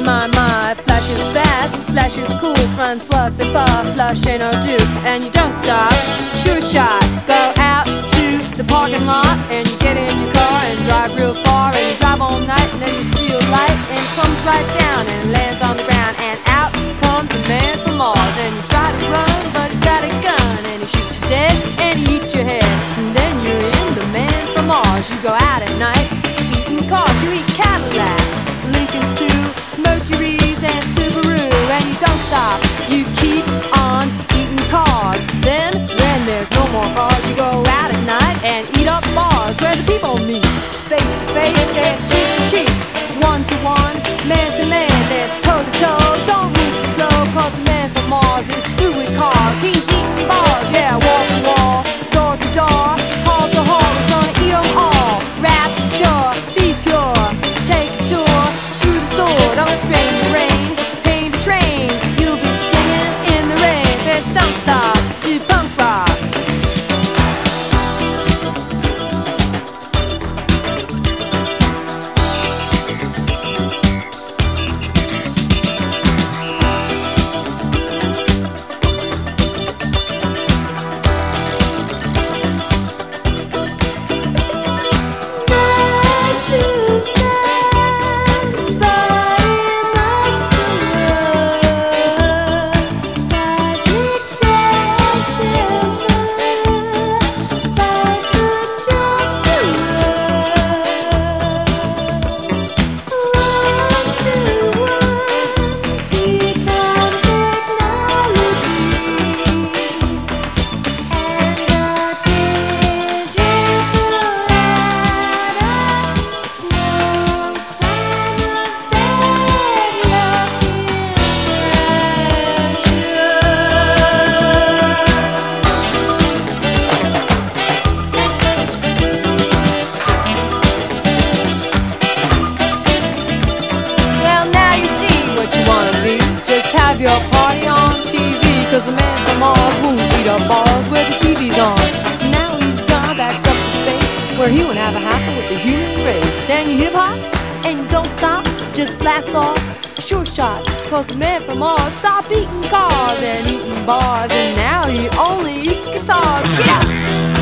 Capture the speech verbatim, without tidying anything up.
my, my, flash is fast, flash is cool. Francois, c'est pas flash ain't no do. And you don't stop, sure shot. Go out to the parking lot and you get in your car and drive real far. And you drive all night and then you see a light and it comes right down and lands on the ground. And out comes a man from Mars. And you try to run but he's got a gun and he shoots you dead and he eats your head. And then you're in the man from Mars. You go out at night eating cars, you eat Cadillacs, Lincolns too, Mercuries and Subaru. And you don't stop, you keep on eating cars. Then when there's no more cars, you go out at night and eat up bars where the people meet. Face to face, dance cheek to cheek, one to one, man to man, dance toe to toe. Don't move too slow, cause the man from Mars is through with cars. He's eating bars, yeah, wall to wall, door to door, hall to hall. He's gonna eat them all. Rapture, be pure, take a tour through the sword. Don't strain the rain, paint a train. You'll be singing in the rain. Said don't stop to punk rock. Have your party on T V, cause the man from Mars won't eat up bars where the T V's on. Now he's gone back up to space where he won't have a hassle with the human race. And you hip hop and you don't stop, just blast off, sure shot. Cause the man from Mars stopped eating cars and eating bars, and now he only eats guitars. Get up!